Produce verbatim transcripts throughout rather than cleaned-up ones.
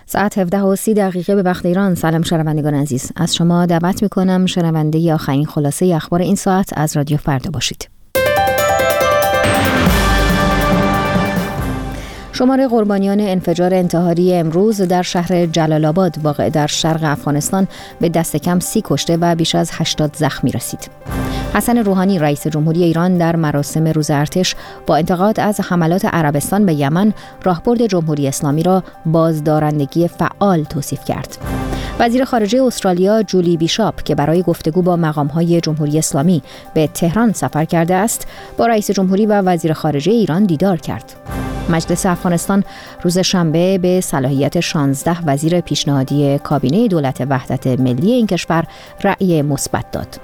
ساعت هفده و سی دقیقه به وقت ایران. سلام شنوندگان عزیز، از شما دعوت میکنم شنونده آخرین خلاصه اخبار این ساعت از رادیو فردا باشید. شمار قربانیان انفجار انتحاری امروز در شهر جلال آباد واقع در شرق افغانستان به دست کم سی کشته و بیش از هشتاد زخمی رسید. حسن روحانی رئیس جمهوری ایران در مراسم روز ارتش با انتقاد از حملات عربستان به یمن راهبرد جمهوری اسلامی را بازدارندگی فعال توصیف کرد. وزیر خارجه استرالیا جولی بیشاپ که برای گفتگو با مقام‌های جمهوری اسلامی به تهران سفر کرده است، با رئیس جمهوری و وزیر خارجه ایران دیدار کرد. مجلس افغانستان روز شنبه به صلاحیت شانزده وزیر پیشنهادی کابینه دولت وحدت ملی این کشور رأی مثبت داد.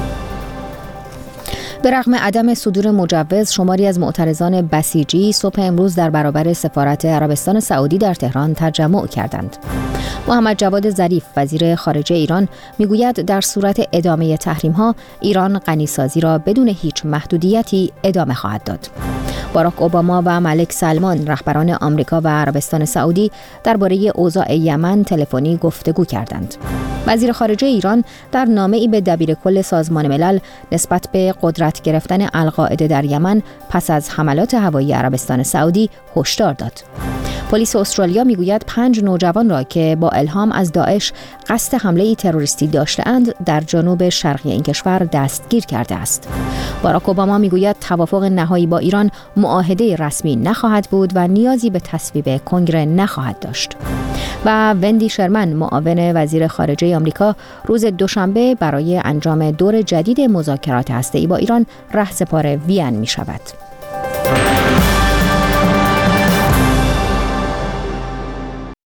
به رغم عدم صدور مجوز، شماری از معترضان بسیجی صبح امروز در برابر سفارت عربستان سعودی در تهران تجمع کردند. محمد جواد ظریف وزیر خارجه ایران میگوید در صورت ادامه تحریم‌ها ایران غنیسازی را بدون هیچ محدودیتی ادامه خواهد داد. باراک اوباما و ملک سلمان رهبران آمریکا و عربستان سعودی درباره اوضاع یمن تلفنی گفتگو کردند. وزیر خارجه ایران در نامه‌ای به دبیرکل سازمان ملل نسبت به قدرت گرفتن القاعده در یمن پس از حملات هوایی عربستان سعودی هشدار داد. پلیس استرالیا میگوید پنج نوجوان را که با الهام از داعش قصد حمله تروریستی داشته‌اند در جنوب شرقی این کشور دستگیر کرده است. باراک اوباما میگوید توافق نهایی با ایران معاهده رسمی نخواهد بود و نیازی به تصویب کنگره نخواهد داشت. و وندی شرمن معاون وزیر خارجه آمریکا روز دوشنبه برای انجام دور جدید مذاکرات هسته‌ای با ایران رهسپار وین می شود.